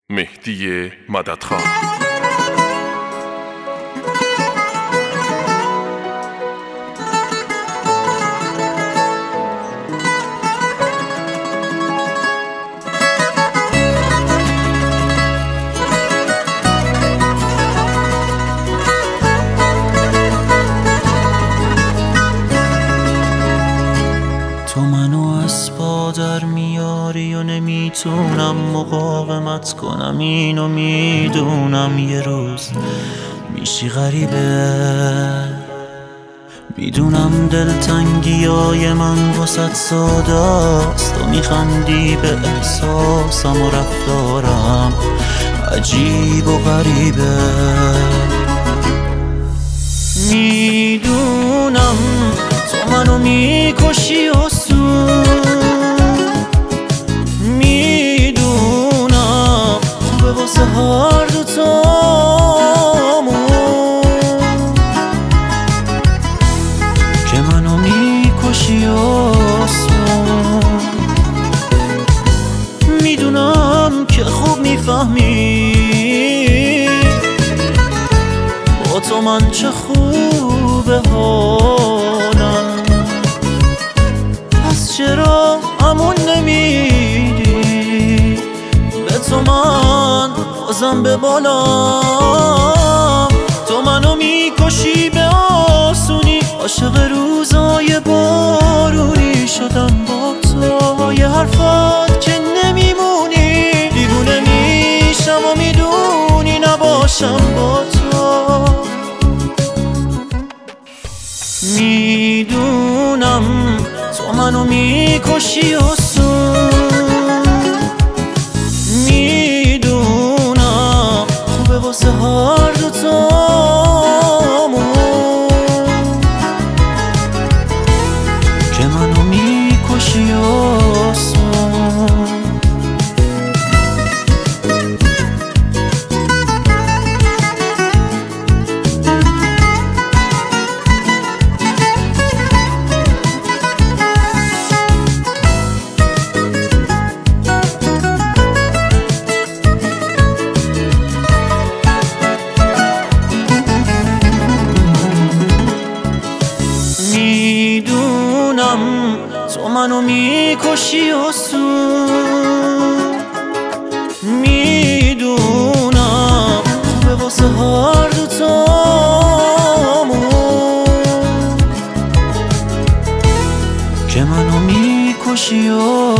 مهدی مددخان. تو منو از پا در میاری و نمیتونم مقاومت کنم، اینو میدونم یه روز میشی غریبه. میدونم دلتنگیای من واسط ساداست، تو میخندی به احساسم و رفتارم عجیب و غریبه. میدونم تو منو میکشی میدونم خوبه واسه هر دوتامون که منو میکشی میدونم که خوب میفهمی با تو من چه خوبه حالم. پس چرا امون نمیدی به تو من بازم به بالام؟ تو منو میکشی به آسونی، عاشق روزای بارونی شدم با تو. یه حرفات که نمیمونی، دیوونه میشم و میدونی نباشم با تو. میدونم تو منو میکشی میدونم خوبه واسه هر دوتامون که منو میکشی میدونم تو منو میکشی میدونم خوبه واسه هر دوتامون که منو میکشی